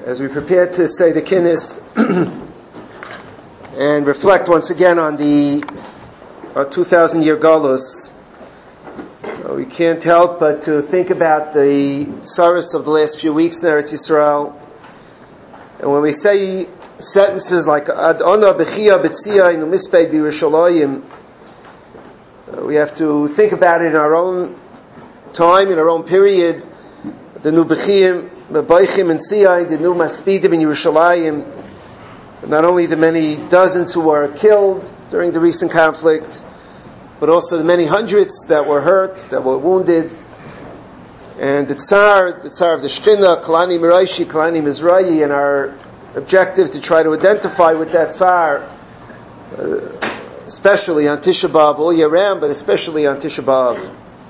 as we prepare to say the Kinnis and reflect once again on the 2,000-year Galus, we can't help but to think about the tsaros of the last few weeks in Eretz Yisrael. And when we say sentences like Ad Ona Bechia B'tzia Inu Mispei B'Yerushalayim, we have to think about it in our own time, in our own period. The new Bechiyim, B'Beichim and Tziyah, the new Maspidim in Yerushalayim, not only the many dozens who were killed during the recent conflict, but also the many hundreds that were hurt, that were wounded. And the Tsar of the Shechina, Kalani Miraishi, Kalani Mizrahi, and our objective to try to identify with that Tsar, especially on Tisha B'Av, all year round, but especially on Tisha B'Av.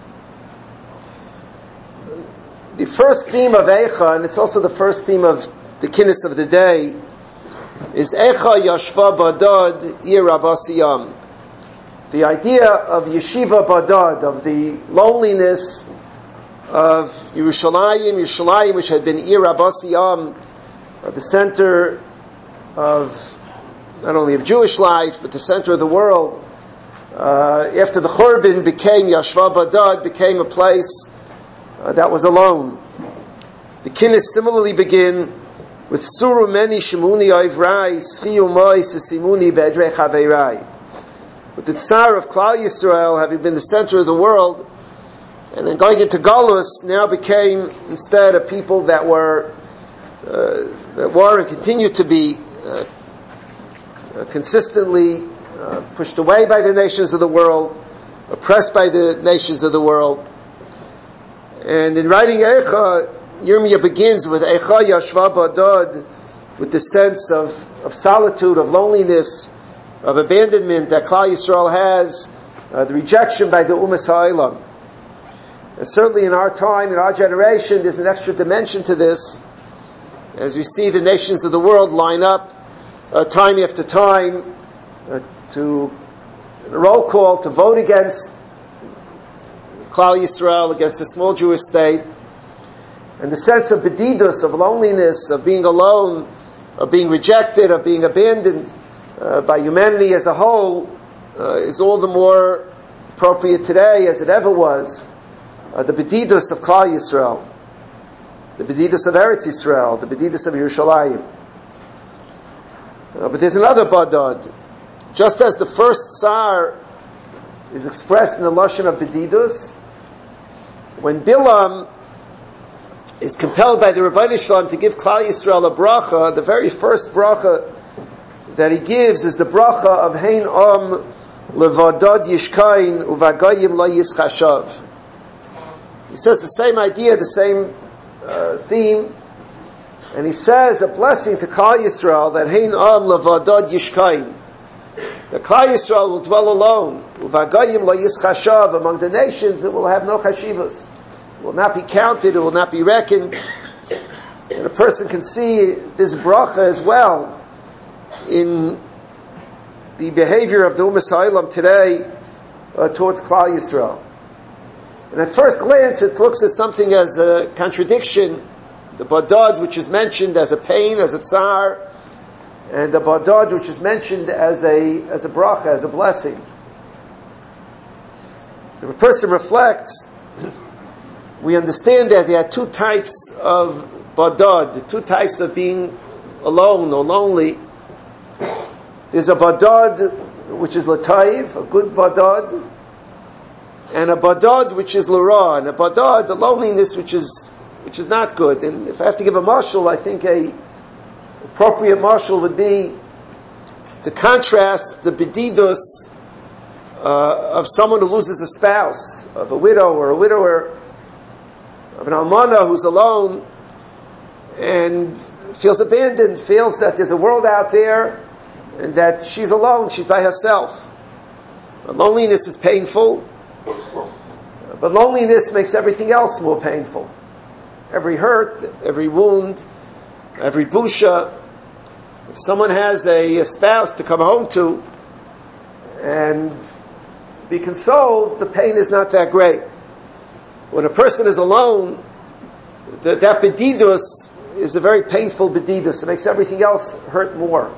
The first theme of Eicha, and it's also the first theme of the Kinnis of the day, is Eicha Yashva Badad Ir Abbasiyam. The idea of Yeshiva Badad, of the loneliness of Yerushalayim, which had been Ir Abbasiyam, the center of, not only of Jewish life, but the center of the world. After the Churban became Yashva Badad, became a place that was alone. The Kinnis similarly begin with Suru Meni Shemuni Oivrai Schiyu Moi Sesimuni Bedre Chaveirai. With the Tsar of Klal Yisrael having been the center of the world, and then going into Galus, now became instead a people that were and continue to be consistently pushed away by the nations of the world, oppressed by the nations of the world. And in writing Eicha, Yirmiyah begins with Eicha Yashva Badad, with the sense of solitude, of loneliness, of abandonment that Klal Yisrael has, the rejection by the Umas Ha'olam. And certainly in our time, in our generation, there's an extra dimension to this, as we see the nations of the world line up time after time to a roll call to vote against Klal Yisrael, against a small Jewish state. And the sense of bedidus, of loneliness, of being alone, of being rejected, of being abandoned by humanity as a whole, is all the more appropriate today as it ever was. The bedidus of Klal Yisrael, the bedidus of Eretz Yisrael, the bedidus of Yerushalayim. But there's another badad. Just as the first Tsar is expressed in the lashon of bedidus, when Bilam is compelled by the Rebbeinu Shalom to give Klal Yisrael a bracha, the very first bracha that he gives is the bracha of Hein Om Levadad Yishkain Uvagayim La Yischashav. He says the same idea, the same theme, and he says a blessing to Klal Yisrael that Hein Om Levadad Yishkain, that Klal Yisrael will dwell alone, Uvagayim La Yischashav, among the nations it will have no chashivas. It will not be counted, it will not be reckoned. And a person can see this bracha as well in the behavior of the Umas Ha'olam today towards Klal Yisrael. And at first glance it looks as something as a contradiction. The badad which is mentioned as a pain, as a tsar, and the badad which is mentioned as a bracha, as a blessing. If a person reflects, we understand that there are two types of badad, two types of being alone or lonely. There's a badad which is lataiv, a good badad, and a badad which is lara, and a badad, the loneliness which is not good. And if I have to give a mashal, I think a appropriate mashal would be to contrast the bedidus of someone who loses a spouse, of a widow or a widower, of an almana who's alone and feels abandoned, feels that there's a world out there and that she's alone, she's by herself. Loneliness is painful, but loneliness makes everything else more painful. Every hurt, every wound, every busha. If someone has a spouse to come home to and be consoled, the pain is not that great. When a person is alone, that bedidus is a very painful bedidus. It makes everything else hurt more.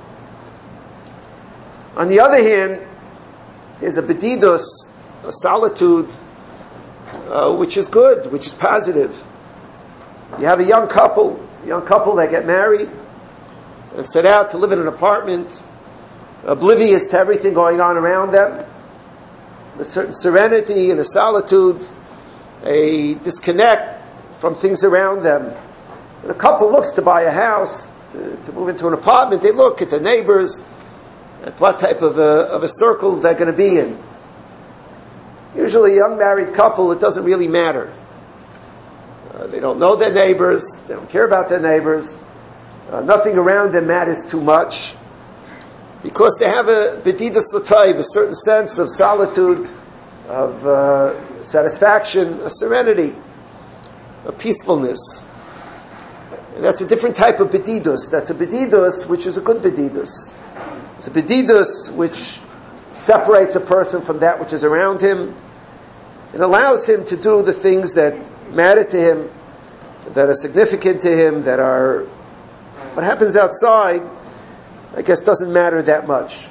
On the other hand, there's a bedidus, a solitude, which is good, which is positive. You have a young couple that get married and set out to live in an apartment, oblivious to everything going on around them, a certain serenity and a solitude, a disconnect from things around them. When a couple looks to buy a house, to move into an apartment, they look at the neighbors, at what type of a circle they're going to be in. Usually a young married couple, it doesn't really matter. They don't know their neighbors, they don't care about their neighbors, nothing around them matters too much, because they have a bedidus l'tayv, a certain sense of solitude, of satisfaction, a serenity, a peacefulness. And that's a different type of bedidus. That's a bedidus which is a good bedidus. It's a bedidus which separates a person from that which is around him. It allows him to do the things that matter to him, that are significant to him, that are... What happens outside, I guess, doesn't matter that much.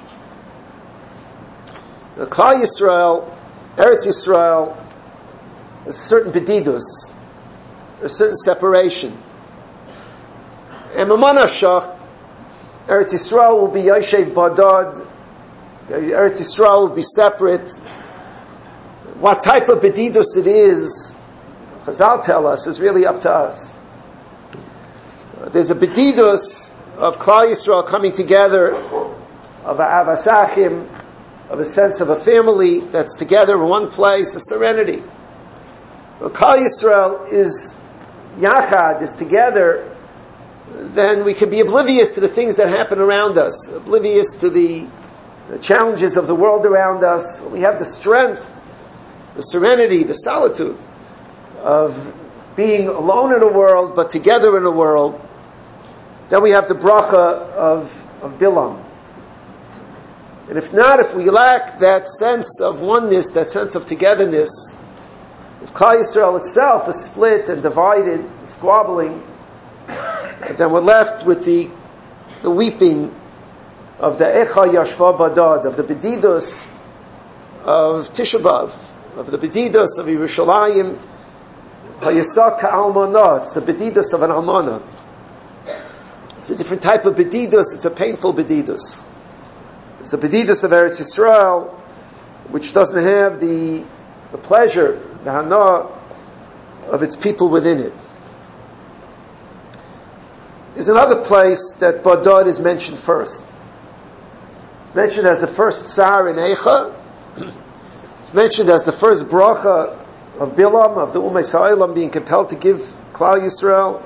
Klal Yisrael, Eretz Yisrael, there's a certain bedidus, a certain separation. And Mamanashach, Eretz Yisrael will be Yoshev Badad, Eretz Yisrael will be separate. What type of bedidus it is, Chazal tell us, is really up to us. There's a bedidus of Klal Yisrael coming together, of a avasachim, of a sense of a family that's together in one place, a serenity. When Klal Yisrael is yachad, is together, then we can be oblivious to the things that happen around us, oblivious to the challenges of the world around us. We have the strength, the serenity, the solitude of being alone in a world, but together in a world. Then we have the bracha of Bilam. And if not, if we lack that sense of oneness, that sense of togetherness, if Klal Yisrael itself is split and divided, squabbling, then we're left with the weeping of the Echa Yashva Badad, of the bedidus of Tisha B'Av, of the bedidus of Yerushalayim, Hayasak Almanah. It's the bedidus of an almana. It's a different type of bedidus. It's a painful bedidus. It's a bedidus of Eretz Yisrael, which doesn't have the pleasure, the hana of its people within it. There's another place that Badad is mentioned first. It's mentioned as the first tsar in Eicha. It's mentioned as the first bracha of Bilam, of the Ummei Sa'ilam being compelled to give Klal Yisrael.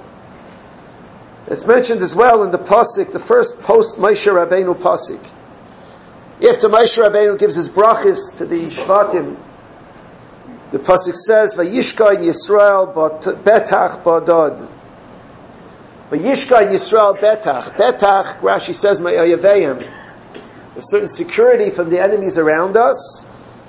It's mentioned as well in the Pasuk, the first post Moshe Rabbeinu Pasuk. After Moshe Rabbeinu gives his brachas to the Shvatim, the Pasuk says, Vayishka in Yisrael betach Badad. Vayishka in Yisrael betach. Betach, Rashi says, Ma'ayaveim. A certain security from the enemies around us.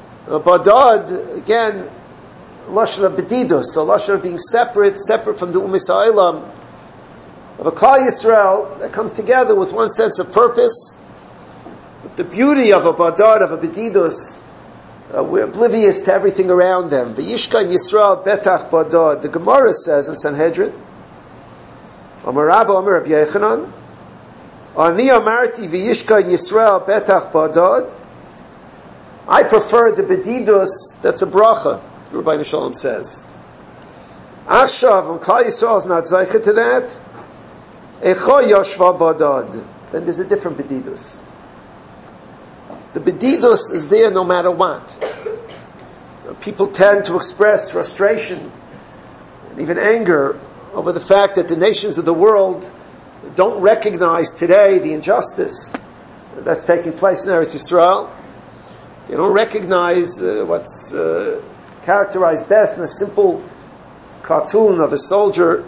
Badad, again, lashon of bedidus, a lashon of being separate from the Ummei Sa'ilam, of a Klal Yisrael that comes together with one sense of purpose. With the beauty of a Badad, of a bedidus, we're oblivious to everything around them. V'yishka in Yisrael betach Badad. The Gemara says in Sanhedrin, Amar Rabba, Amar Rabbi Yechanan, Ani amarti v'yishka in Yisrael betach Badad. I prefer the bedidus that's a bracha, Rabbi Shalom says. Achshav, when Klal Yisrael is not zeicha to that, Echa Yashva Badad, then there's a different bedidus. The bedidus is there no matter what. People tend to express frustration and even anger over the fact that the nations of the world don't recognize today the injustice that's taking place in Eretz Yisrael. They don't recognize what's characterized best in a simple cartoon of a soldier,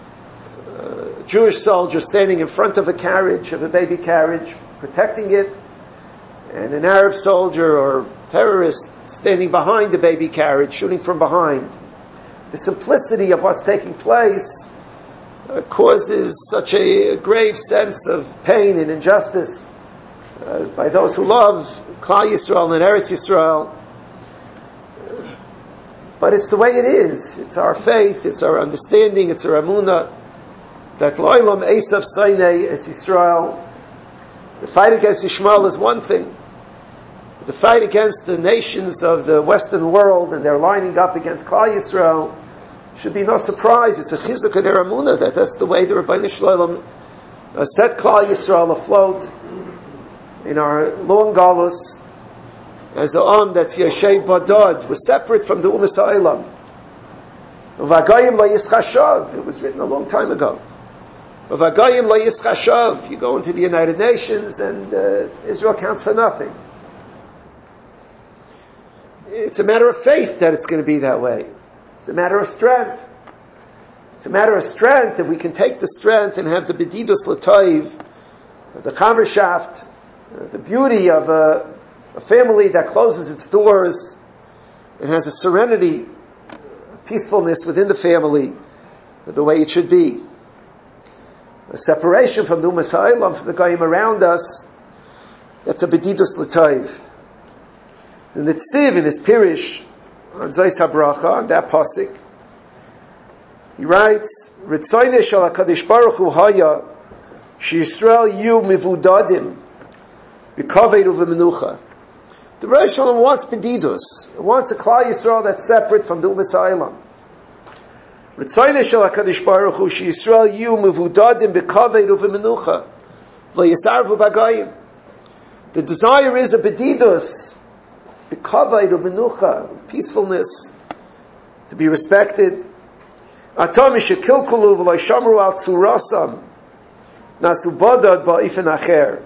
a Jewish soldier standing in front of a carriage, of a baby carriage, protecting it, and an Arab soldier or terrorist standing behind the baby carriage, shooting from behind. The simplicity of what's taking place causes such a grave sense of pain and injustice by those who love Klal Yisrael and Eretz Yisrael. But it's the way it is. It's our faith, it's our understanding, it's our emunah that Lo'ilam Esav Sainei es Yisrael. The fight against Ishmael is one thing. But the fight against the nations of the Western world and they're lining up against Klal Yisrael should be no surprise. It's a chizuk in their emunah that's the way the Rebbeinu Shloim set Klal Yisrael afloat in our long galus as the that's Yoshev Badod was separate from the Umas Ha'olam. V'agayim lo yischashav. It was written a long time ago. V'agayim lo yischashav. You go into the United Nations and Israel counts for nothing. It's a matter of faith that it's going to be that way. It's a matter of strength. It's a matter of strength if we can take the strength and have the bedidus l'toiv, the chavershaft, the beauty of a family that closes its doors and has a serenity, peacefulness within the family, the way it should be. A separation from the Umas Ha'olam, from the Goyim around us, that's a bedidus l'toiv. And the Tziv in his Pirish, on Zayis HaBracha, on that pasuk, he writes, Ritzayneh shel HaKadosh Baruch Hu haya, sheYisrael yu mivudadim, b'kaved u'v'menucha. The Rosh Hashanah wants bedidus. It wants a Klal Yisrael that's separate from the Umas Ha'olam. Ritzayneh shel HaKadosh Baruch Hu sheYisrael yu mivudadim, b'kaved u'v'menucha, lo yisarvu b'gayim. The desire is a bedidus, b'kaved u'v'menucha, peacefulness, to be respected. Atam shekilkulu v'lo shamru al tzurasam nasu badad ba'ifin acher.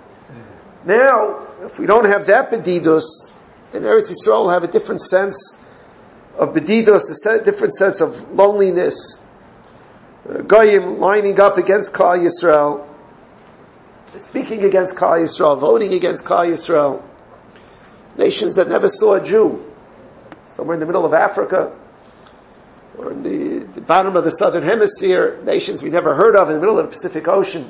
Now, if we don't have that bedidus, then Eretz Yisrael will have a different sense of bedidus, a different sense of loneliness. Goyim lining up against Klal Yisrael, speaking against Klal Yisrael, voting against Klal Yisrael. Nations that never saw a Jew, somewhere in the middle of Africa, or in the bottom of the southern hemisphere, nations we never heard of in the middle of the Pacific Ocean.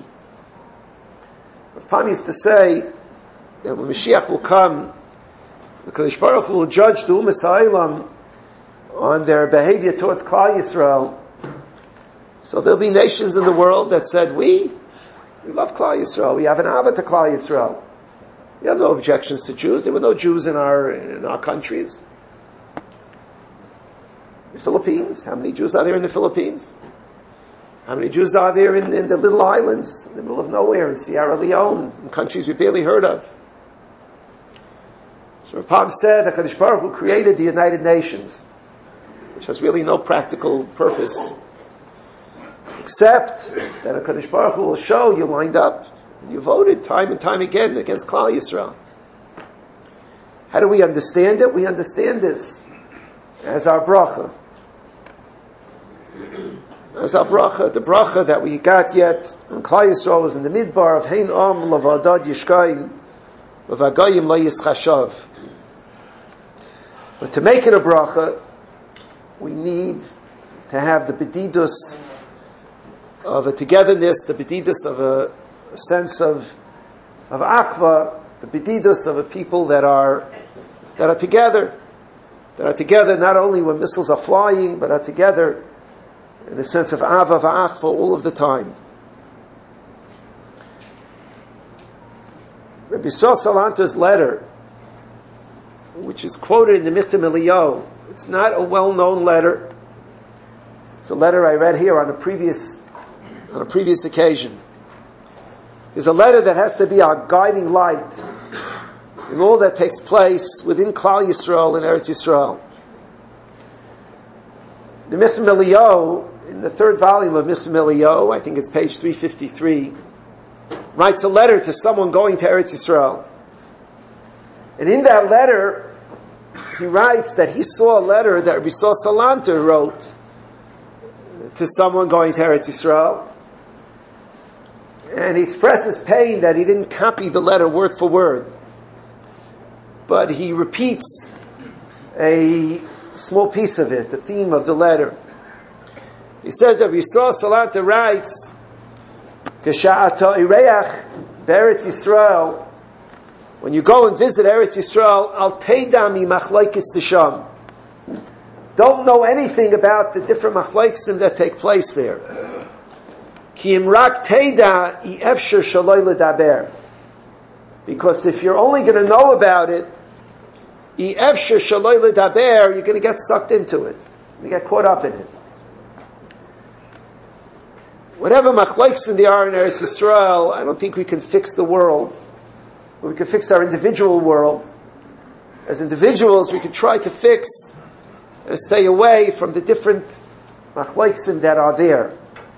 Rav Pam used to say that when Mashiach will come, the Kadosh Baruch Hu will judge the Umas Ha'olam on their behavior towards Klal Yisrael. So there'll be nations in the world that said, we love Klal Yisrael, we have an Ava to Klal Yisrael. We have no objections to Jews. There were no Jews in our countries. The Philippines, how many Jews are there in the Philippines? How many Jews are there in the little islands, in the middle of nowhere, in Sierra Leone, in countries we barely heard of? So Rav Pam said that HaKadosh Baruch Hu created the United Nations, which has really no practical purpose, except that HaKadosh Baruch Hu will show you lined up, and you voted time and time again against Klal Yisrael. How do we understand it? We understand this as our bracha. As our bracha, the bracha that we got yet on Klal Yisrael was in the midbar of Hein Am Lavadad Yishkain V'Vagayim Lo Yischashav. But to make it a bracha, we need to have the bedidus of a togetherness, the bedidus of a sense of achva, the bedidus of a people that are together. That are together not only when missiles are flying, but are together in a sense of ava v'achva all of the time. Rabbi Yisrael Salanter's letter, which is quoted in the Michtam Eliyahu, it's not a well-known letter. It's a letter I read here on a previous occasion. It's a letter that has to be our guiding light in all that takes place within Klal Yisrael and Eretz Yisrael. The Michtam Eliyahu, in the third volume of Michtam Eliyahu, I think it's page 353, writes a letter to someone going to Eretz Yisrael. And in that letter, he writes that he saw a letter that Rabbi Yisrael Salanter wrote to someone going to Eretz Yisrael. And he expresses pain that he didn't copy the letter word for word. But he repeats a small piece of it, the theme of the letter. He says that Yisrael Salanta writes, Kesha'ata ireach be'eretz Yisrael, when you go and visit Eretz Yisrael, al teidami machlaikis tisham. Don't know anything about the different machlaikim that take place there. Ki imrak teida I efshir shaloi ledaber. Because if you're only going to know about it, I efshir shaloi ledaber, you're going to get sucked into it. You get caught up in it. Whatever machlaikim there are in Eretz Yisrael, I don't think we can fix the world. But we can fix our individual world. As individuals, we can try to fix and stay away from the different machlaikim that are there.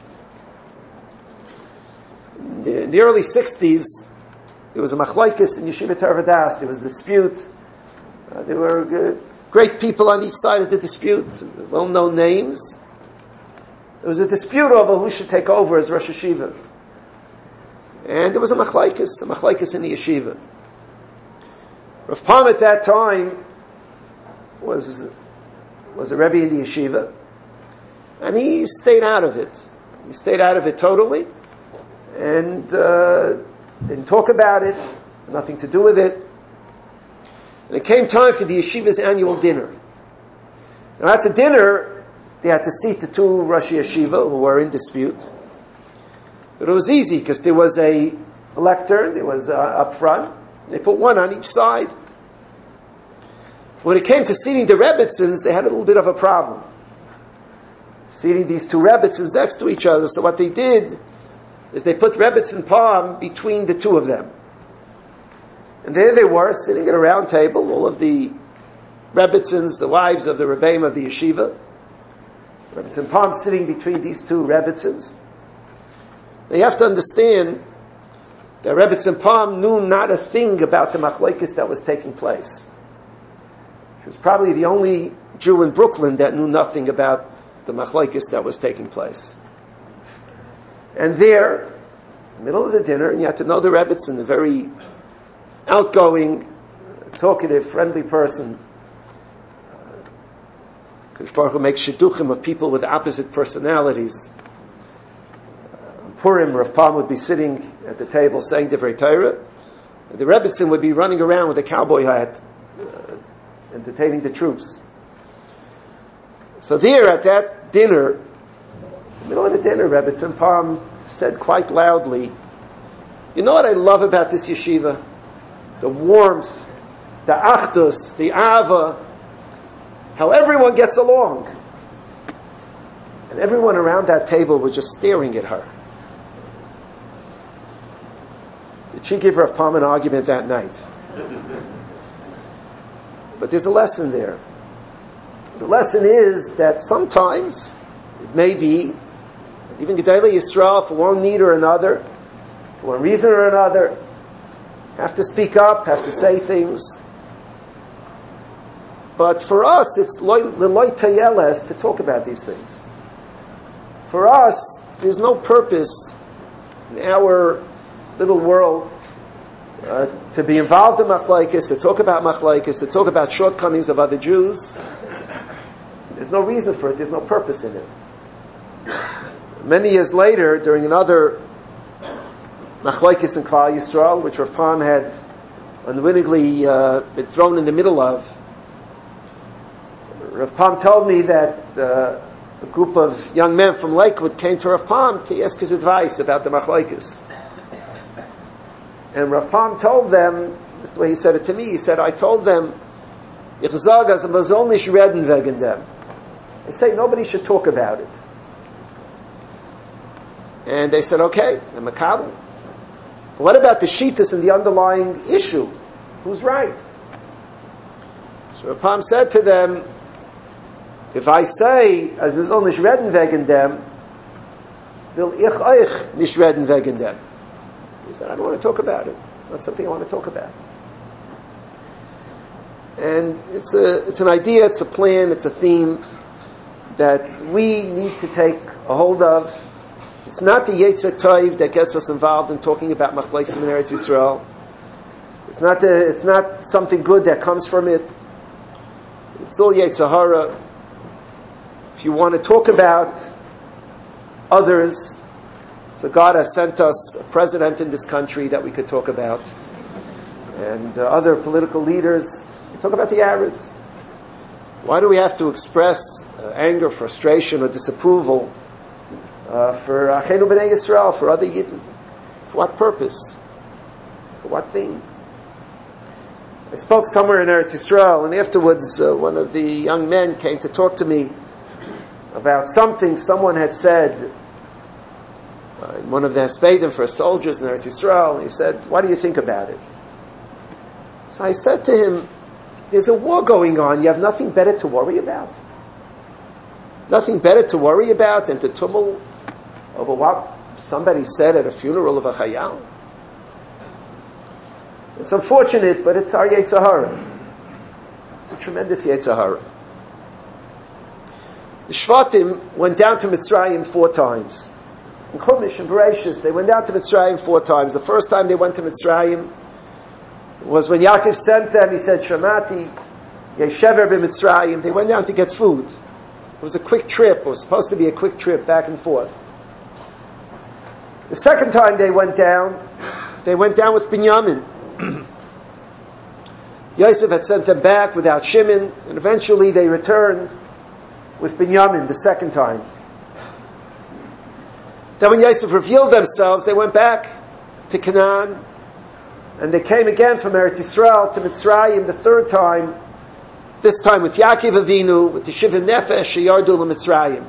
In the early 60s, there was a machlaikis in Yeshiva Torah Vodaas. There was a dispute. There were great people on each side of the dispute, well-known names. There was a dispute over who should take over as Rosh Yeshiva. And there was a machlaikis in the yeshiva. Rav Pam at that time was a Rebbe in the yeshiva, and he stayed out of it. He stayed out of it totally, and didn't talk about it, nothing to do with it. And it came time for the yeshiva's annual dinner. Now at the dinner, they had to seat the two Rosh Yeshiva who were in dispute. But it was easy because there was a lectern, there was up front. They put one on each side. When it came to seating the Rebbitzins, they had a little bit of a problem. Seating these two Rebbitzins next to each other. So what they did is they put Rebbitzin Palm between the two of them. And there they were, sitting at a round table, all of the Rebbitzins, the wives of the Rebbeim of the yeshiva. Rebbitzin Palm sitting between these two Rebbitzins. Now you have to understand that Rebbitzin Palm knew not a thing about the machlokes that was taking place. She was probably the only Jew in Brooklyn that knew nothing about the machlokes that was taking place. And there, in the middle of the dinner, and you had to know the Rebbitzin, a very outgoing, talkative, friendly person. Kadosh Baruch Hu makes shidduchim of people with opposite personalities. Purim, Rav Palm would be sitting at the table saying Divrei Torah. The Rebbitzin would be running around with a cowboy hat, entertaining the troops. So there at that dinner, in the middle of the dinner, Rebbitzin Palm said quite loudly, "You know what I love about this yeshiva? The warmth, the achdus, the ava, how everyone gets along." And everyone around that table was just staring at her. Did she give Rav Palm an argument that night? But there's a lesson there. The lesson is that sometimes, it may be, even Gedolei Yisrael, for one need or another, for one reason or another, have to speak up, have to say things. But for us, it's l'loy tayeles to talk about these things. For us, there's no purpose in our little world to be involved in machlokes, to talk about machlokes, to talk about shortcomings of other Jews. There's no reason for it. There's no purpose in it. Many years later, during another machlokes in Klal Yisrael, which Rav Palm had unwittingly been thrown in the middle of, Rav Palm told me that a group of young men from Lakewood came to Rav Palm to ask his advice about the machlokes. And Rav Palm told them, this is the way he said it to me, he said, I told them, Ich sage, as man soll nicht reden wegen dem. I say nobody should talk about it. And they said, okay, the makabel. But what about the shittas and the underlying issue? Who's right? So Rav Palm said to them, if I say, as man soll nicht reden wegen dem, will ich euch nicht reden wegen dem. He said, I don't want to talk about it. It's not something I want to talk about. And it's an idea, it's a plan, it's a theme that we need to take a hold of. It's not the Yetzer Tov that gets us involved in talking about machlokes in Eretz Yisrael. It's not something good that comes from it. It's all Yetzer Hara. If you want to talk about others. So God has sent us a president in this country that we could talk about, and other political leaders. We talk about the Arabs. Why do we have to express anger, frustration, or disapproval for Achenu B'nai Yisrael, for other Yidden? For what purpose? For what thing? I spoke somewhere in Eretz Yisrael, and afterwards one of the young men came to talk to me about something someone had said in one of the Hespedim for soldiers in Eretz Yisrael. And he said, "What do you think about it?" So I said to him, "There's a war going on. You have nothing better to worry about. Nothing better to worry about than to tumult over what somebody said at a funeral of a Chayal." It's unfortunate, but it's our Yetzer Hara. It's a tremendous Yetzer Hara. The Shvatim went down to Mitzrayim 4 times. In Chumash and Bereshis, they went down to Mitzrayim 4 times. The first time they went to Mitzrayim was when Yaakov sent them. He said, "Shemati, Yeshever b'Mitzrayim." They went down to get food. It was a quick trip. It was supposed to be a quick trip back and forth. The second time they went down with Binyamin. Yosef had sent them back without Shimon, and eventually they returned with Binyamin the second time. Then when Yosef revealed themselves, they went back to Canaan, and they came again from Eretz Yisrael to Mitzrayim the third time, this time with Yaakov Avinu, with the Shivim Nefesh, Sheyardu LeMitzrayim.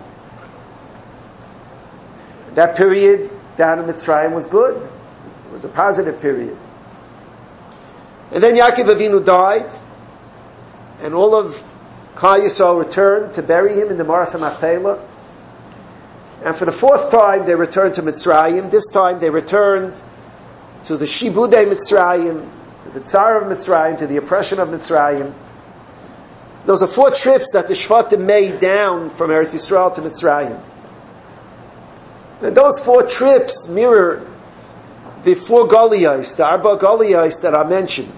That period down in Mitzrayim was good. It was a positive period. And then Yaakov Avinu died, and all of Klal Yisrael returned to bury him in the Maras HaMachpelah. And for the 4th time, they returned to Mitzrayim. This time, they returned to the Shibudei Mitzrayim, to the Tsar of Mitzrayim, to the oppression of Mitzrayim. Those are 4 trips that the Shvatim made down from Eretz Yisrael to Mitzrayim. And those 4 trips mirror the 4 Goliyos, the Arba Goliyos that are mentioned.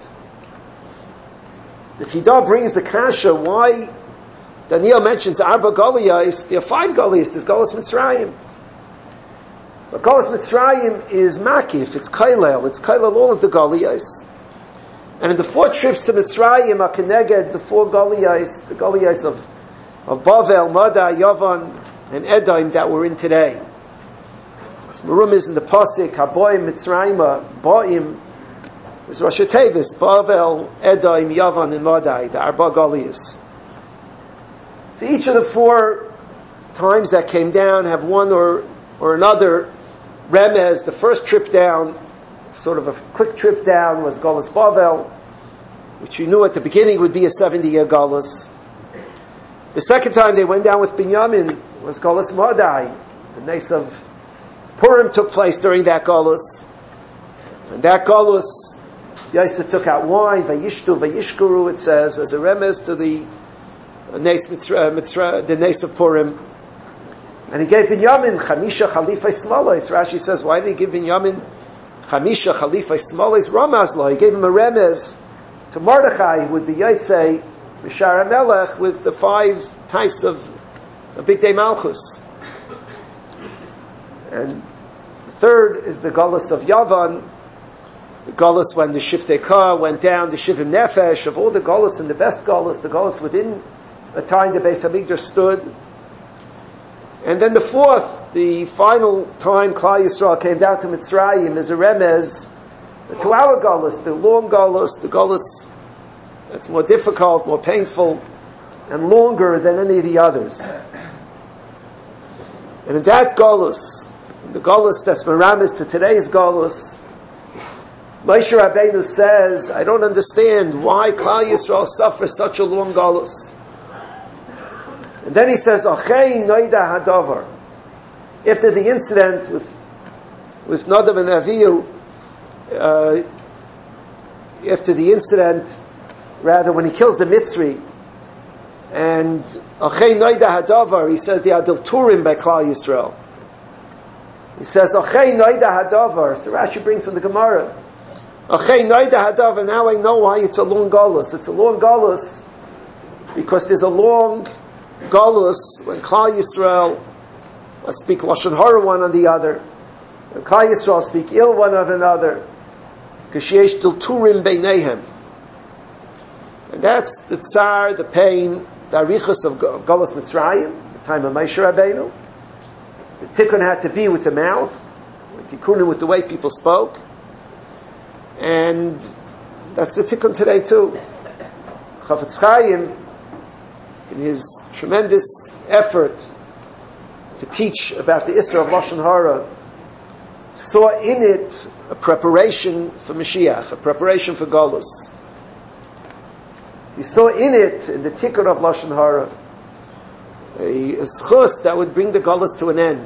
The Chidah brings the Kasha, why Daniel mentions Arba Goliyos. There are 5 Goliyos. There's Golos Mitzrayim. But Golos Mitzrayim is Makif, it's Kailel all of the Goliyos. And in the 4 trips to Mitzrayim are connected the 4 Goliyos, the Goliyos of Bavel, Madai, Yavan, and Edom that we're in today. It's Merumiz in the Pasik, Haboim, Mitzrayim, Ba'im, it's Rosh Tevis, Bavel, Edom, Yavan, and Madai, the Arba Goliyos. So each of the 4 times that came down have one or another remez. The first trip down, sort of a quick trip down, was Golos Bavel, which you knew at the beginning would be a 70-year Golos. The second time they went down with Binyamin was Golos Madai. The Nes of Purim took place during that Golos. And that Golos, Yosef took out wine, Vayishtu, Vayishkuru, it says, as a remez to the Nes of Purim. And he gave Binyamin Chamisha Chalifai Smolos. Rashi says, why did he give Binyamin Chamisha Chalifai Smolos Ramazla? He gave him a remez to Mordechai, who would be Yotzei Mishar HaMelech, with the 5 types of Big Day Malchus. And the third is the Golos of Yavan, the Golos when the Shiftei Kah went down, the Shivim Nefesh, of all the Golos and the best Golos, the Golos within a time the Beis HaMikdash stood. And then the 4th, the final time Klal Yisrael came down to Mitzrayim, is a remez to our Golos, the long Golos, the Golos that's more difficult, more painful, and longer than any of the others. And in that Golos, in the Golos that's Meramis to today's Golos, Moshe Rabbeinu says, I don't understand why Klal Yisrael suffers such a long Golos. And then he says, Achei Noida Hadavar. After the incident with Nadav and Avihu, after the incident, rather when he kills the Mitzri, and Achei Noida Hadavar, he says the Adulturim by Klal Yisrael. He says, Achei Noida Hadavar. So Rashi brings from the Gemara, Achei Noida Hadavar, now I know why it's a long Golus. It's a long Golus because there's a long Golus when Klal Yisrael speak Lashon Hara one on the other. Klal Yisrael speak ill one of another. K'sheyesh dilturim beinehem. And that's the tsar, the pain, the arichas of Golus Mitzrayim, the time of Moshe Rabbeinu. The tikkun had to be with the mouth, the tikkunim with the way people spoke. And that's the tikkun today too. Chafetz Chaim, in his tremendous effort to teach about the Isra of Lashon Hara, saw in it a preparation for Mashiach, a preparation for Golus. He saw in it, in the tikkun of Lashon Hara, a schus that would bring the Golus to an end.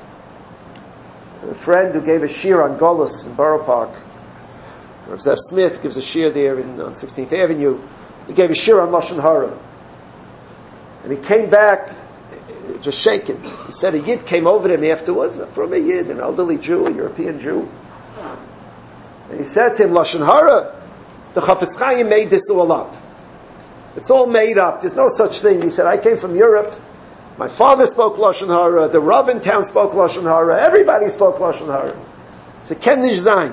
A friend who gave a shir on Golus in Borough Park, Rav Zev Smith gives a shir there on 16th Avenue. He gave a shir on Lashon Hara. And he came back just shaken. He said a Yid came over to me afterwards, from a Yid, an elderly Jew, a European Jew. And he said to him, Lashon Hara, the Chafetz Chaim made this all up. It's all made up. There's no such thing. He said, I came from Europe. My father spoke Lashon Hara. The Rav in town spoke Lashon Hara. Everybody spoke Lashon Hara. It's a Ken Nish Zayin.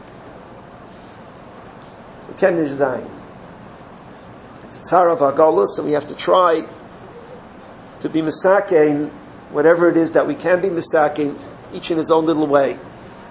It's a Ken Nish Zayin. It's a Tzar of Hagolus, and we have to try to be misakein, whatever it is that we can be misakein, each in his own little way.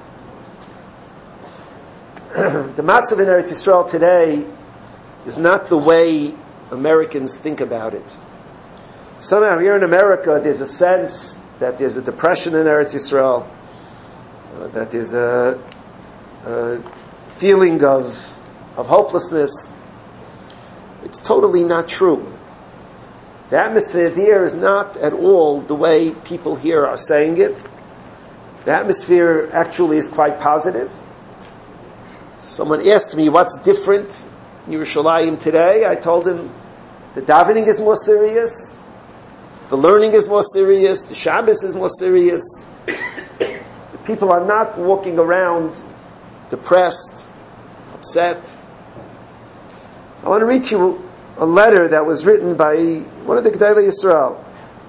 The matzav in Eretz Yisrael today is not the way Americans think about it. Somehow here in America there's a sense that there's a depression in Eretz Yisrael, that there's a feeling of hopelessness. It's totally not true. The atmosphere there is not at all the way people here are saying it. The atmosphere actually is quite positive. Someone asked me what's different in Yerushalayim today. I told him the davening is more serious, the learning is more serious, the Shabbos is more serious. People are not walking around depressed, upset. I want to read to you a letter that was written by one of the Gedolei Yisrael.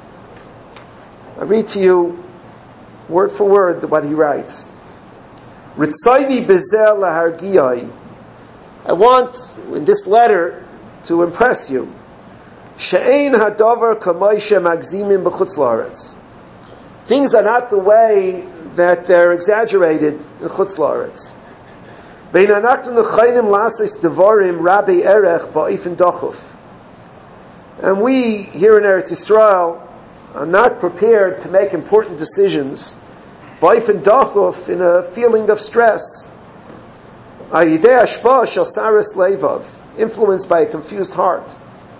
I read to you word for word what he writes. Ritzayni bezel lahargiyai. I want in this letter to impress you. She'ein hadavar k'moishe magzimin b'chutz la'aretz. Things are not the way that they're exaggerated in chutz la'aretz. And we, here in Eretz Yisrael, are not prepared to make important decisions ba'ifin dachuf, in a feeling of stress. Influenced by a confused heart.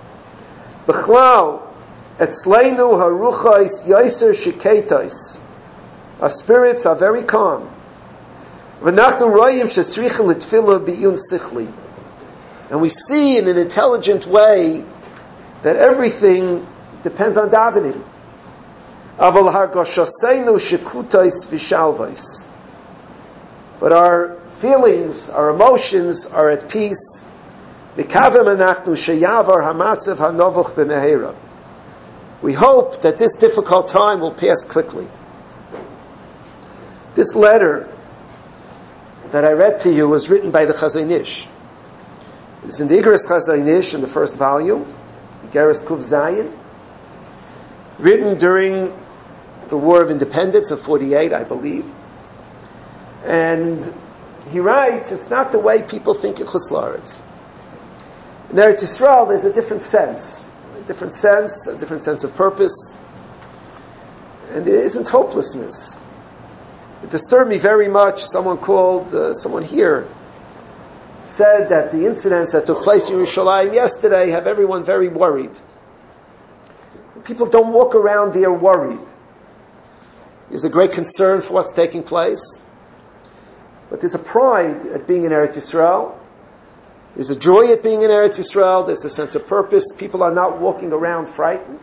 Our spirits are very calm. And we see in an intelligent way that everything depends on davening. But our feelings, our emotions are at peace. We hope that this difficult time will pass quickly. This letter that I read to you was written by the Chazon Ish. It's in the Igros Chazon Ish in the first volume, Igeres Kuv Zayin, written during the War of Independence of 48, I believe. And he writes, it's not the way people think in Chutz La'aretz. In Eretz Yisrael, there's a different sense of purpose, and there isn't hopelessness. It disturbed me very much. Someone here said that the incidents that took place in Yerushalayim yesterday have everyone very worried. People don't walk around there worried. There's a great concern for what's taking place. But there's a pride at being in Eretz Yisrael. There's a joy at being in Eretz Yisrael. There's a sense of purpose. People are not walking around frightened.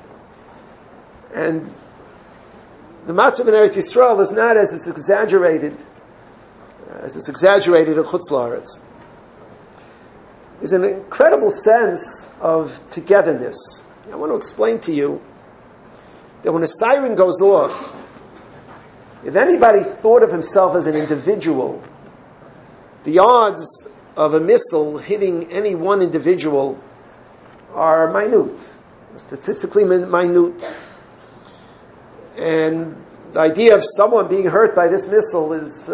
And the matzav in Eretz Yisrael is not as it's exaggerated in Chutz La'aretz. There's an incredible sense of togetherness. I want to explain to you that when a siren goes off, if anybody thought of himself as an individual, the odds of a missile hitting any one individual are minute, statistically minute. And the idea of someone being hurt by this missile is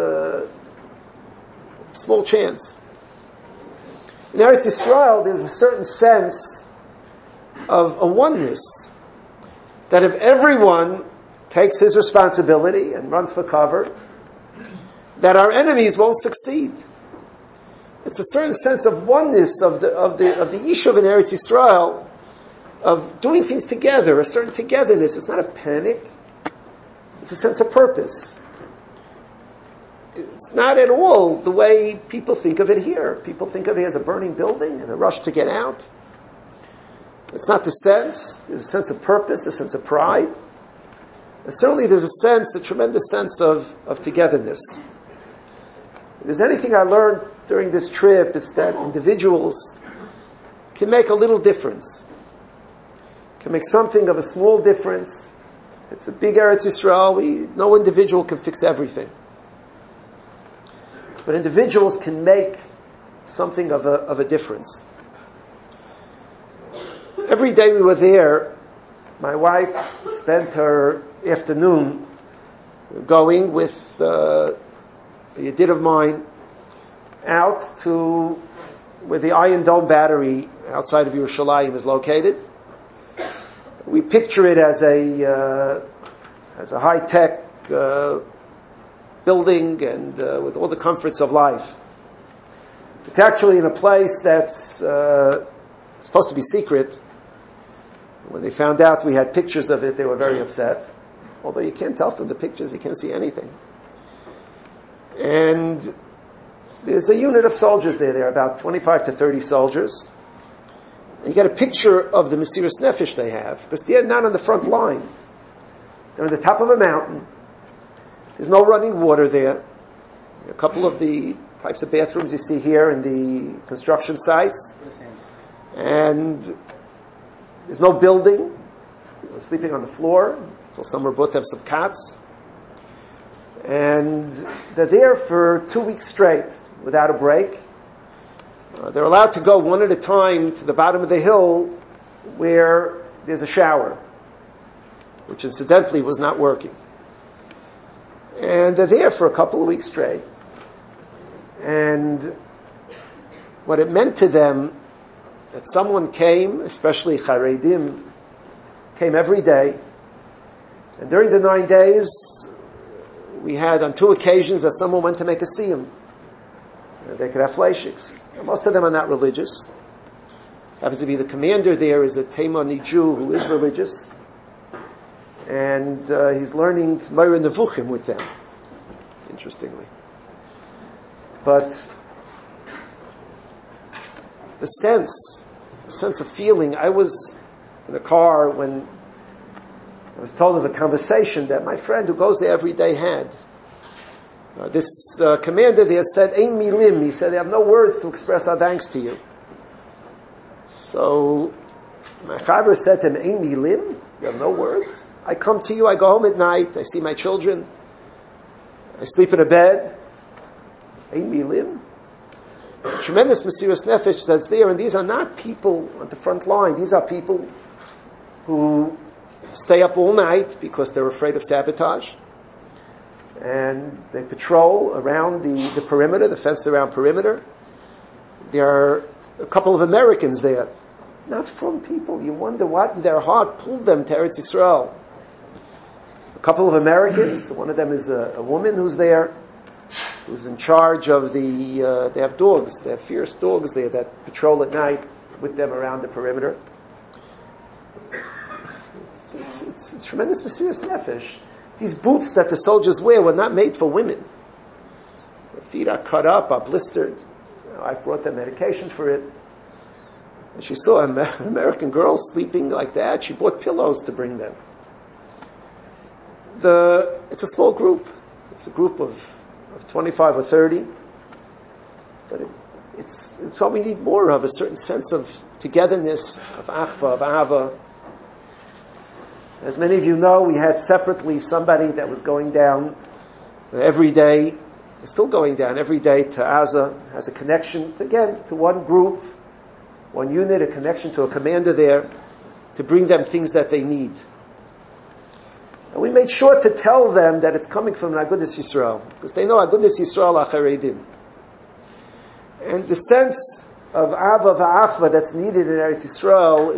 small chance. In Eretz Yisrael, there's a certain sense of a oneness, that if everyone takes his responsibility and runs for cover, that our enemies won't succeed. It's a certain sense of oneness of the Yishuv in Eretz Yisrael, of doing things together, a certain togetherness. It's not a panic. It's a sense of purpose. It's not at all the way people think of it here. People think of it as a burning building and a rush to get out. It's not the sense. There's a sense of purpose, a sense of pride. And certainly there's a tremendous sense of togetherness. If there's anything I learned during this trip, it's that individuals can make a little difference. Can make something of a small difference. It's a big Eretz Yisrael. No individual can fix everything. But individuals can make something of a difference. Every day we were there, my wife spent her afternoon going with a yidid of mine out to where the Iron Dome battery outside of Yerushalayim is located. We picture it as a high-tech building and with all the comforts of life. It's actually in a place that's supposed to be secret. When they found out we had pictures of it, they were very upset. Although you can't tell from the pictures, you can't see anything. And there's a unit of soldiers there. There are about 25 to 30 soldiers. And you get a picture of the Mesiras Nefesh they have, because they're not on the front line. They're on the top of a mountain. There's no running water there. A couple of the types of bathrooms you see here in the construction sites. And there's no building. We're sleeping on the floor. So some were brought to have some cots. And they're there for 2 weeks straight without a break. They're allowed to go one at a time to the bottom of the hill where there's a shower, which incidentally was not working. And they're there for a couple of weeks straight. And what it meant to them, that someone came, especially Charedim, came every day. And during the 9 days, we had on 2 occasions that someone went to make a siyum. They could have fleishiks. Most of them are not religious. Happens to be the commander there is a Taimani Jew who is religious. And he's learning Moreh Nevuchim with them, interestingly. But the sense of feeling, I was in a car when I was told of a conversation that my friend who goes there every day had. This commander there said, Ein milim. He said, they have no words to express our thanks to you. So, my chaver said to him, Ein milim? You have no words? I come to you, I go home at night, I see my children, I sleep in a bed. Ein milim? Tremendous Mesiras Nefesh that's there, and these are not people on the front line. These are people who stay up all night because they're afraid of sabotage. And they patrol around the perimeter, the fenced around perimeter. There are a couple of Americans there. Not from people. You wonder what in their heart pulled them to Eretz Yisrael. A couple of Americans. One of them is a woman who's there, who's in charge of they have dogs. They have fierce dogs there that patrol at night with them around the perimeter. It's tremendous Mesiras Nefesh. These boots that the soldiers wear were not made for women. Their feet are cut up, are blistered. I've brought them medication for it. And she saw an American girl sleeping like that. She bought pillows to bring them. It's a small group. It's a group of 25 or 30. But it's what we need more of, a certain sense of togetherness, of achva, of ahava. As many of you know, we had separately somebody that was going down every day, still going down every day to Gaza, has a connection, to one group, one unit, a connection to a commander there, to bring them things that they need. And we made sure to tell them that it's coming from Agudas Yisrael, because they know Agudas Yisrael Acharedim. And the sense of Ava v'Achva that's needed in Eretz Yisrael,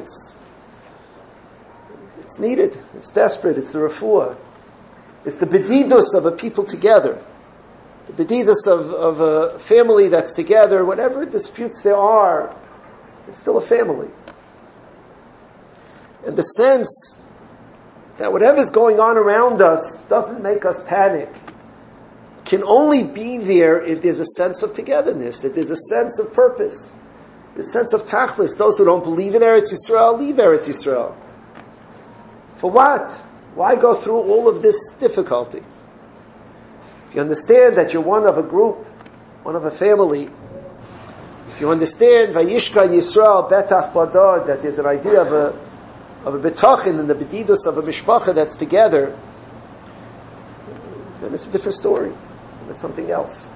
it's needed, it's desperate, it's the refuah. It's the bedidus of a people together. The bedidus of a family that's together, whatever disputes there are, it's still a family. And the sense that whatever's going on around us doesn't make us panic can only be there if there's a sense of togetherness, if there's a sense of purpose, a sense of tachlis. Those who don't believe in Eretz Yisrael, leave Eretz Yisrael. For what? Why go through all of this difficulty? If you understand that you're one of a group, one of a family, if you understand Vayishka Yisrael Betach Badod, that there's an idea of a betachin and the bedidus of a mishpacha that's together, then it's a different story. It's something else.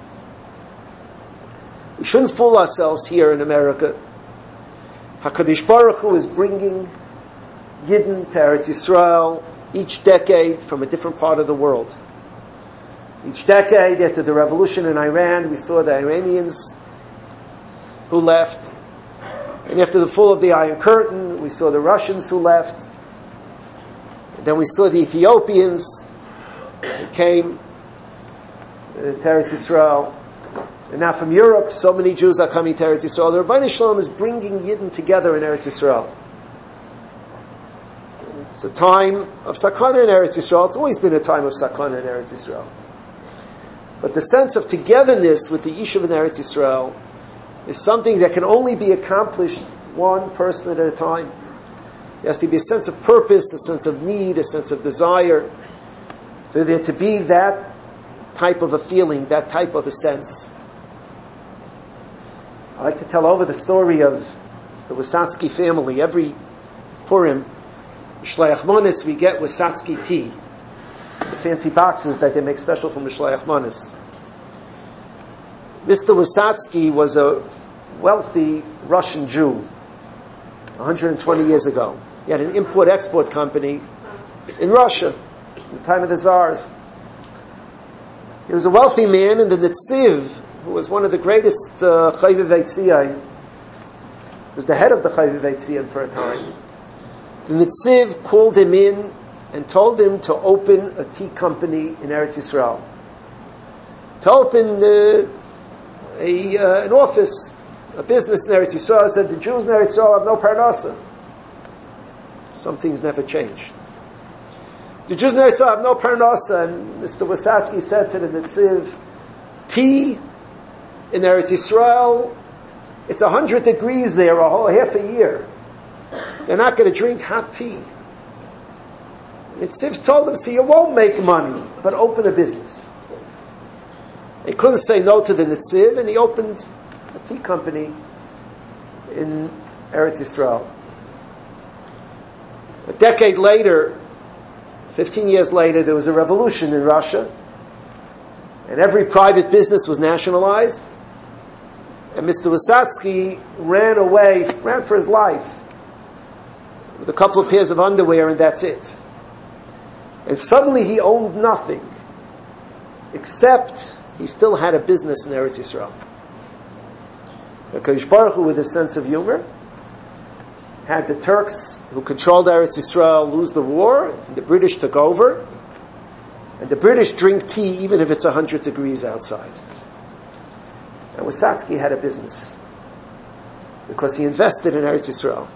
We shouldn't fool ourselves here in America. HaKadosh Baruch Hu is bringing Yidden to Eretz Yisrael each decade from a different part of the world. Each decade, after the revolution in Iran, we saw the Iranians who left. And after the fall of the Iron Curtain, we saw the Russians who left. And then we saw the Ethiopians who came to Eretz Yisrael. And now from Europe, so many Jews are coming to Eretz Yisrael. The Rebbeinu Shalom is bringing Yidden together in Eretz Yisrael. It's a time of sakana in Eretz Yisrael. It's always been a time of sakana in Eretz Yisrael. But the sense of togetherness with the Yishuv in Eretz Yisrael is something that can only be accomplished one person at a time. There has to be a sense of purpose, a sense of need, a sense of desire, for there to be that type of a feeling, that type of a sense. I like to tell over the story of the Wasatsky family. Every Purim, Mishleach Monis, we get Wasatsky tea. The fancy boxes that they make special for Mishleach Monis. Mr. Wasatsky was a wealthy Russian Jew 120 years ago. He had an import-export company in Russia in the time of the Tsars. He was a wealthy man, and the Netziv, who was one of the greatest Chayvivei Tzion, was the head of the Chayvivei Tzion for a time. The Netziv called him in and told him to open a tea company in Eretz Yisrael. To open an office, a business in Eretz Yisrael. Said the Jews in Eretz Yisrael have no parnasa. Some things never change. The Jews in Eretz Yisrael have no parnasa, and Mr. Wasatsky said to the Netziv, tea in Eretz Yisrael, it's 100 degrees there a whole half a year. They're not going to drink hot tea. Netziv told him, so you won't make money, but open a business. He couldn't say no to the Netziv, and he opened a tea company in Eretz Yisrael. A decade later, 15 years later, there was a revolution in Russia, and every private business was nationalized, and Mr. Wasatsky ran for his life, with a couple of pairs of underwear, and that's it. And suddenly he owned nothing, except he still had a business in Eretz Yisrael. HaKadosh Baruch Hu, with a sense of humor, had the Turks who controlled Eretz Yisrael lose the war, and the British took over, and the British drink tea even if it's 100 degrees outside. And Wasatsky had a business, because he invested in Eretz Yisrael.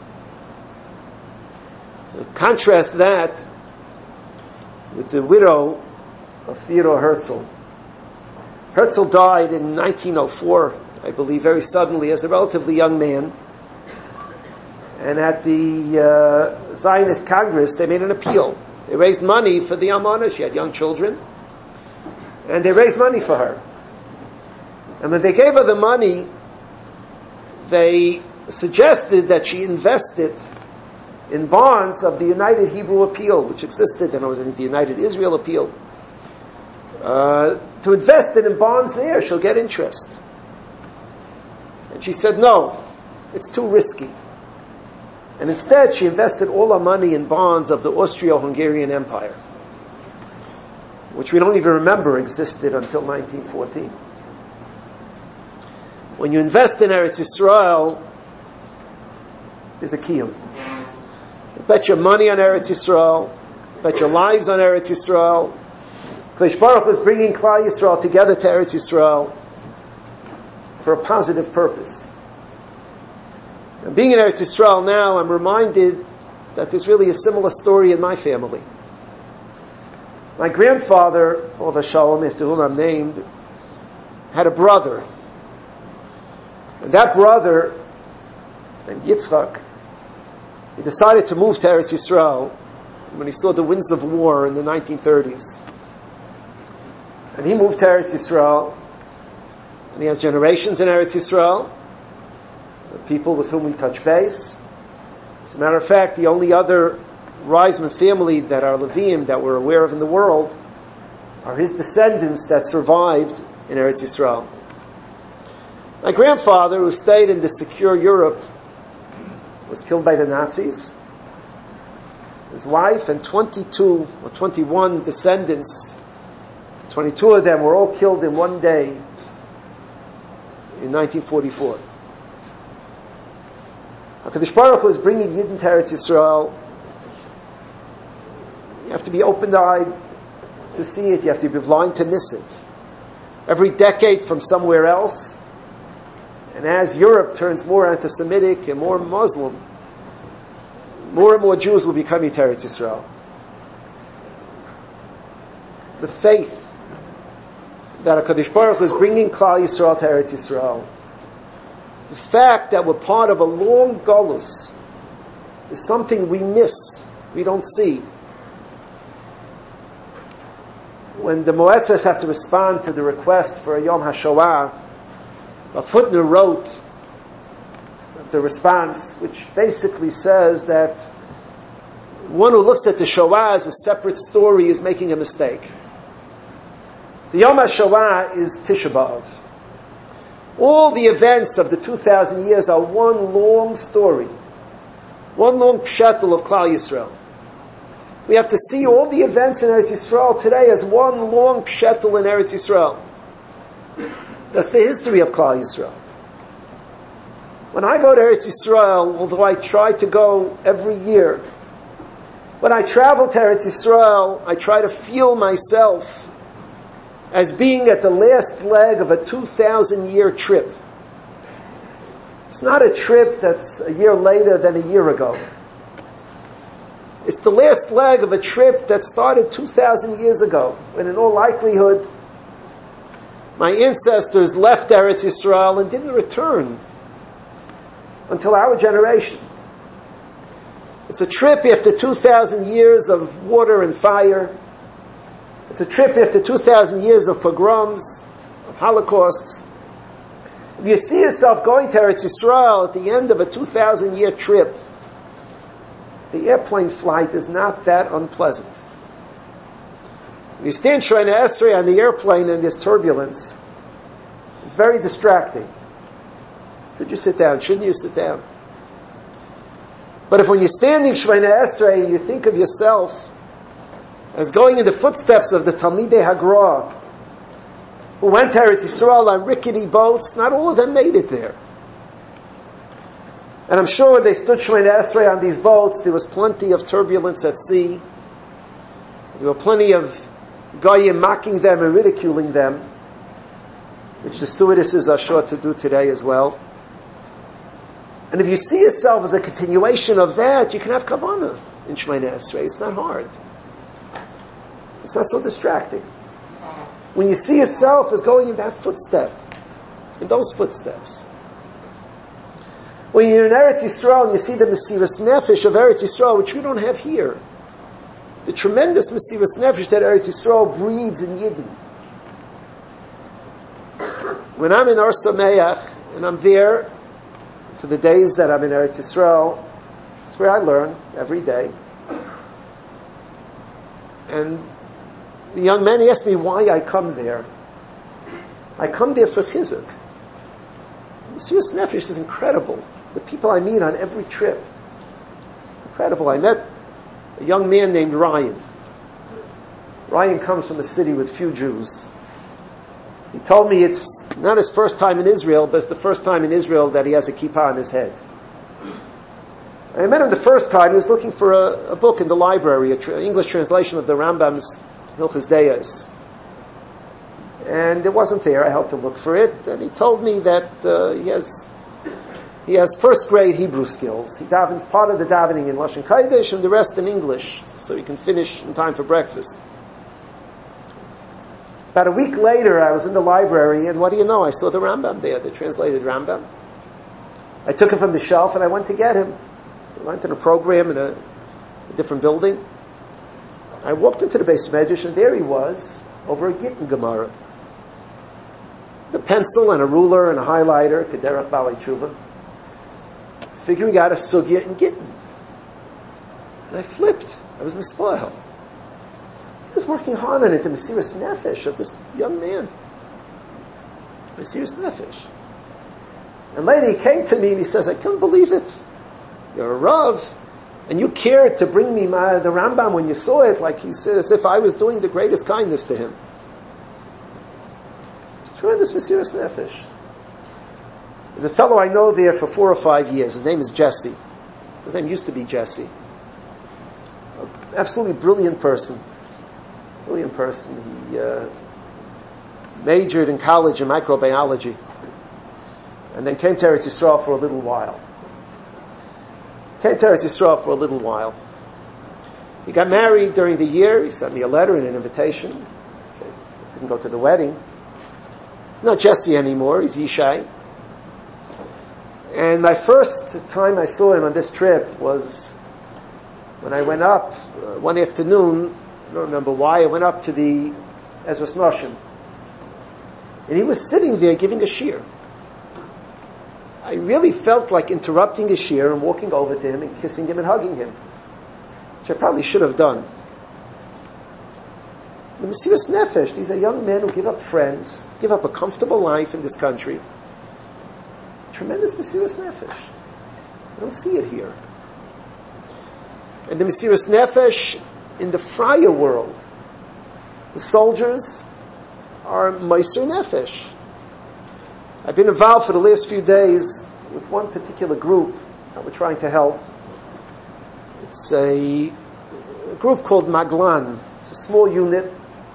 Contrast that with the widow of Theodor Herzl. Herzl died in 1904, I believe, very suddenly as a relatively young man. And at the Zionist Congress, they made an appeal. They raised money for the Almana. She had young children. And they raised money for her. And when they gave her the money, they suggested that she invest it in bonds of the United Hebrew Appeal, which existed, and it was in the United Israel Appeal. To invest it in bonds there, she'll get interest. And she said, no, it's too risky. And instead, she invested all her money in bonds of the Austro-Hungarian Empire, which we don't even remember existed until 1914. When you invest in Eretz Yisrael, there's a kiyum. You bet your money on Eretz Yisrael, bet your lives on Eretz Yisrael. Kadosh Baruch Hu is bringing Klal Yisrael together to Eretz Yisrael for a positive purpose. And being in Eretz Yisrael now, I'm reminded that there's really a similar story in my family. My grandfather, Olav Shalom, after whom I'm named, had a brother. And that brother, named Yitzchak, he decided to move to Eretz Yisrael when he saw the winds of war in the 1930s. And he moved to Eretz Yisrael, and he has generations in Eretz Yisrael, people with whom we touch base. As a matter of fact, the only other Reisman family that are Levim that we're aware of in the world are his descendants that survived in Eretz Yisrael. My grandfather, who stayed in the secure Europe, was killed by the Nazis. His wife and 22 or 21 descendants, 22 of them were all killed in one day in 1944. HaKadosh Baruch Hu is bringing Yidden to Eretz Yisrael. You have to be open-eyed to see it. You have to be blind to miss it. Every decade from somewhere else, and as Europe turns more anti-Semitic and more Muslim, more and more Jews will be coming to Eretz Yisrael. The faith that HaKadosh Baruch Hu is bringing Klal Yisrael to Eretz Yisrael, the fact that we're part of a long Golus, is something we miss, we don't see. When the Moetzes had to respond to the request for a Yom HaShoah, Rav Hutner wrote the response, which basically says that one who looks at the Shoah as a separate story is making a mistake. The Yom HaShoah is Tisha B'Av. All the events of the 2,000 years are one long story, one long pshatel of Klal Yisrael. We have to see all the events in Eretz Yisrael today as one long pshatel in Eretz Yisrael. That's the history of Klal Yisrael. When I go to Eretz Yisrael, although I try to go every year, when I travel to Eretz Yisrael, I try to feel myself as being at the last leg of a 2,000-year trip. It's not a trip that's a year later than a year ago. It's the last leg of a trip that started 2,000 years ago, when in all likelihood, my ancestors left Eretz Yisrael and didn't return until our generation. It's a trip after 2,000 years of water and fire. It's a trip after 2,000 years of pogroms, of holocausts. If you see yourself going to Eretz Yisrael at the end of a 2,000-year trip, the airplane flight is not that unpleasant. When you stand Shemona Esrei on the airplane and there's turbulence, it's very distracting. Should you sit down? Shouldn't you sit down? But if when you're standing Shemona Esrei, you think of yourself as going in the footsteps of the Talmidei Hagra, who went to Eretz Yisrael on rickety boats, not all of them made it there. And I'm sure when they stood Shemona Esrei on these boats, there was plenty of turbulence at sea. There were plenty of goyim mocking them and ridiculing them, which the stewardesses are sure to do today as well. And if you see yourself as a continuation of that, you can have kavanah in Shemona Esrei. It's not hard. It's not so distracting. When you see yourself as going in that footstep, in those footsteps. When you're in Eretz Yisrael and you see the Mesiras Nefesh of Eretz Yisrael, which we don't have here. The tremendous Mesiras Nefesh that Eretz Yisrael breeds in Yidden. When I'm in Or Sameach, and I'm there for the days that I'm in Eretz Yisrael, It's where I learn every day. And the young man asked me why I come there. I come there for chizuk. Mesiras Nefesh is incredible. The people I meet on every trip. Incredible. I met a young man named Ryan. Ryan comes from a city with few Jews. He told me it's not his first time in Israel, but it's the first time in Israel that he has a kippah on his head. I met him the first time. He was looking for a book in the library, an English translation of the Rambam's Hilchos Deos. And it wasn't there. I helped him look for it. And he told me that he has first grade Hebrew skills. He davens part of the davening in Lashon Kodesh and the rest in English, so he can finish in time for breakfast. About a week later, I was in the library, and what do you know? I saw the Rambam there, the translated Rambam. I took him from the shelf, and I went to get him. I went in a program in a different building. I walked into the Beis Medrash, and there he was, over a Gittin Gemara. The pencil and a ruler and a highlighter, Kederach Balei Tshuva, figuring out a sugya in Gittin. And I flipped. I was nispoil. He was working hard on it, the Mesiras Nefesh of this young man. Mesiras Nefesh. And later he came to me and he says, I can't believe it. You're a Rav, and you cared to bring me the Rambam when you saw it, like he said, as if I was doing the greatest kindness to him. It's tremendous Mesiras Nefesh. There's a fellow I know there for 4 or 5 years. His name is Jesse. His name used to be Jesse. An absolutely brilliant person. Brilliant person. He majored in college in microbiology, and then came to Eretz Yisrael for a little while. He got married during the year. He sent me a letter and an invitation. Didn't go to the wedding. He's not Jesse anymore. He's Yishai. And my first time I saw him on this trip was when I went up one afternoon. I don't remember why. I went up to the Ezras Noshim. And he was sitting there giving a shir. I really felt like interrupting his shir and walking over to him and kissing him and hugging him, which I probably should have done. The Mesiras Nefesh, these are young men who give up friends, give up a comfortable life in this country. Tremendous Mesiras Nefesh. I don't see it here. And the Mesiras Nefesh in the Freya world, the soldiers are Meiser Nefesh. I've been involved for the last few days with one particular group that we're trying to help. It's a group called Maglan. It's a small unit.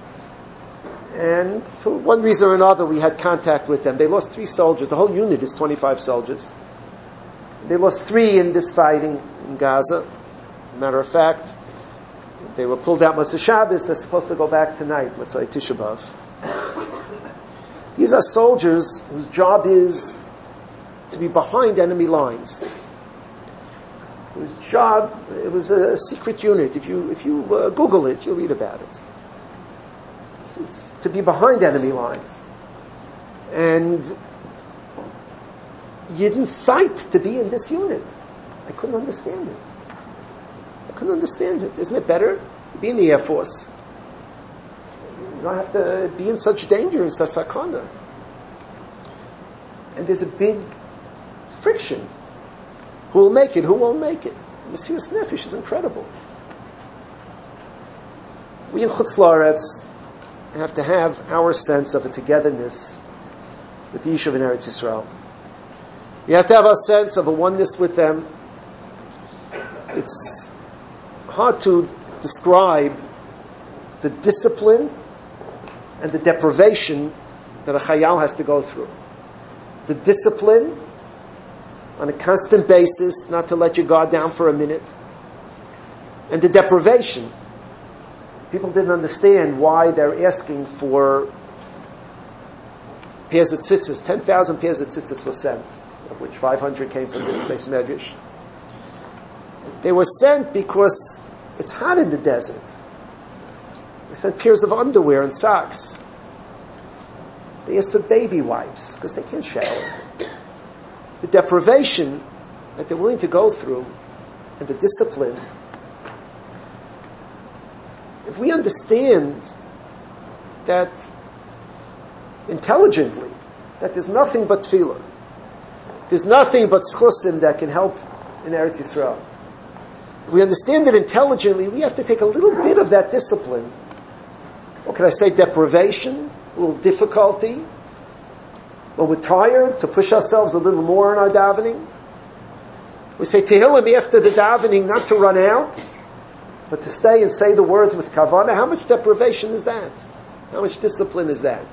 And for one reason or another, we had contact with them. They lost 3 soldiers. The whole unit is 25 soldiers. They lost 3 in this fighting in Gaza. Matter of fact, they were pulled out Motzei Shabbos. They're supposed to go back tonight, Motzei Tisha B'Av. These are soldiers whose job is to be behind enemy lines. Whose job, it was a secret unit. If you Google it, you'll read about it. It's to be behind enemy lines. And you didn't fight to be in this unit. I couldn't understand it. Isn't it better to be in the Air Force? You don't have to be in such danger, in such sakana. And there's a big friction. Who will make it? Who won't make it? Mesiras Nefesh is incredible. We in Chutz La'aretz have to have our sense of a togetherness with the Yishuv in Eretz Yisrael. We have to have a sense of a oneness with them. It's hard to describe the discipline and the deprivation that a chayal has to go through. The discipline on a constant basis, not to let your guard down for a minute. And the deprivation. People didn't understand why they're asking for pairs of tzitzis. 10,000 pairs of tzitzis were sent, of which 500 came from this Beis Medrash. They were sent because it's hot in the desert. They sent pairs of underwear and socks. They asked for baby wipes because they can't shower. The deprivation that they're willing to go through and the discipline, if we understand that intelligently, that there's nothing but tefillah, there's nothing but schusim that can help in Eretz Yisrael. If we understand it intelligently, we have to take a little bit of that discipline. What can I say? Deprivation, a little difficulty. When we're tired, to push ourselves a little more in our davening. We say Tehillim after the davening, not to run out, but to stay and say the words with kavanah. How much deprivation is that? How much discipline is that?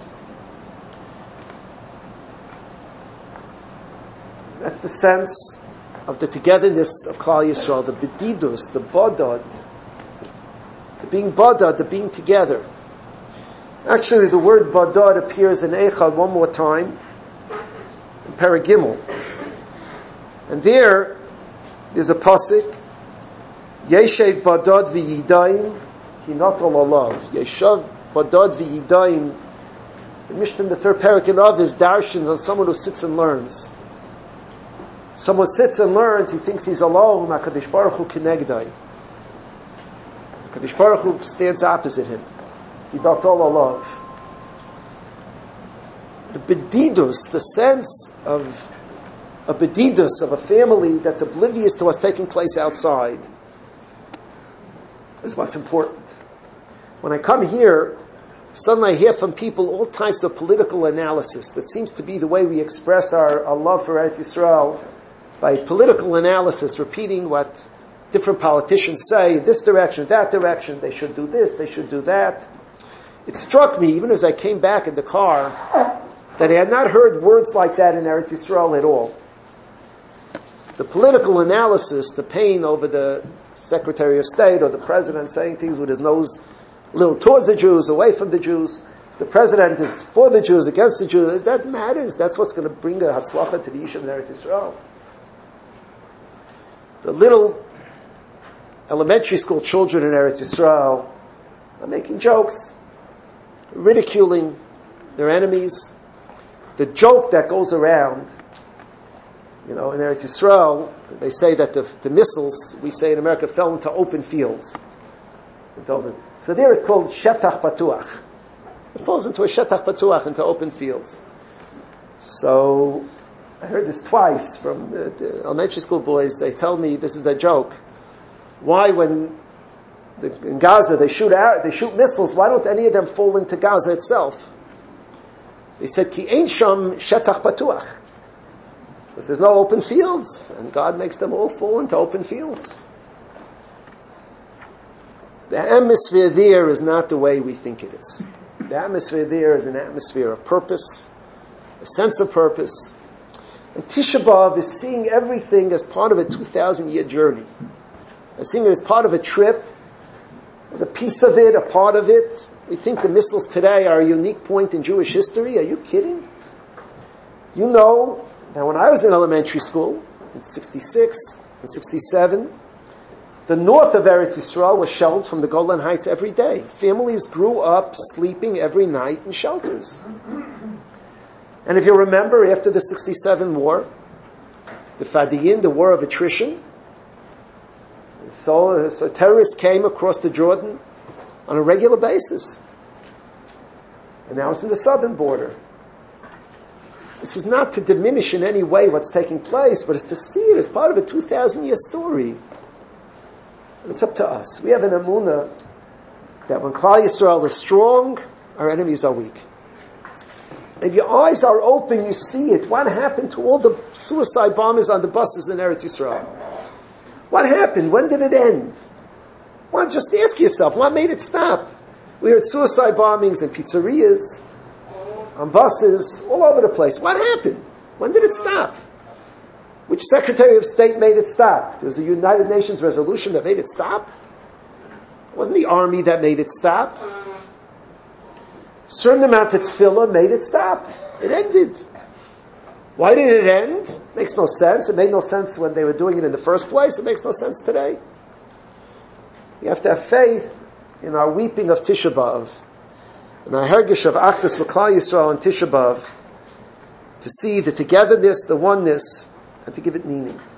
That's the sense of the togetherness of Klal Yisrael, the bedidus, the bodod, the being bodod, the being together. Actually, the word bodod appears in Eichad one more time, in Paragimel. And there's a pasuk, Yeshev bodod v'yidayim, hinotol olav. Yeshav bodod v'yidayim. The Mishnah in the third parak in Av is darshans on someone who sits and learns. Someone sits and learns, he thinks he's alone, HaKadosh Baruch Hu kinegdai. HaKadosh Baruch Hu stands opposite him. Hidatol olav. The bedidus, the sense of a bedidus, of a family that's oblivious to what's taking place outside, is what's important. When I come here, suddenly I hear from people all types of political analysis. That seems to be the way we express our love for Eretz Yisrael, by political analysis, repeating what different politicians say, this direction, that direction, they should do this, they should do that. It struck me, even as I came back in the car, that I had not heard words like that in Eretz Yisrael at all. The political analysis, the pain over the Secretary of State or the President saying things with his nose a little towards the Jews, away from the Jews. The President is for the Jews, against the Jews. That matters. That's what's going to bring a hatzlacha to the Yishuv in Eretz Yisrael. The little elementary school children in Eretz Yisrael are making jokes, ridiculing their enemies. The joke that goes around, in Eretz Yisrael, they say that the missiles, we say in America, fell into open fields. So there it's called Shetach Patuach. It falls into a Shetach Patuach, into open fields. So I heard this twice from the elementary school boys. They tell me this is a joke. Why, when in Gaza they shoot missiles, why don't any of them fall into Gaza itself? They said, Ki ein sham shetach patuach. Because there's no open fields, and God makes them all fall into open fields. The atmosphere there is not the way we think it is. The atmosphere there is an atmosphere of purpose, a sense of purpose. And Tisha B'Av is seeing everything as part of a 2,000-year journey. As seeing it as part of a trip, as a piece of it, a part of it. We think the missiles today are a unique point in Jewish history. Are you kidding? You know that when I was in elementary school, in 66 and 67, the north of Eretz Yisrael was shelled from the Golan Heights every day. Families grew up sleeping every night in shelters. And if you remember, after the 67 war, the Fadiyin, the war of attrition, so terrorists came across the Jordan on a regular basis. And now it's in the southern border. This is not to diminish in any way what's taking place, but it's to see it as part of a 2,000-year story. And it's up to us. We have an emunah that when Klal Yisrael is strong, our enemies are weak. If your eyes are open, you see it. What happened to all the suicide bombers on the buses in Eretz Yisrael? What happened? When did it end? Well, just ask yourself, what made it stop? We heard suicide bombings in pizzerias, on buses, all over the place. What happened? When did it stop? Which Secretary of State made it stop? There was a United Nations resolution that made it stop? It wasn't the army that made it stop. A certain amount of tefillah made it stop. It ended. Why did it end? Makes no sense. It made no sense when they were doing it in the first place. It makes no sense today. You have to have faith in our weeping of Tisha B'Av, in our hergish of Achdus V'Klal Yisrael and Tisha B'Av, to see the togetherness, the oneness, and to give it meaning.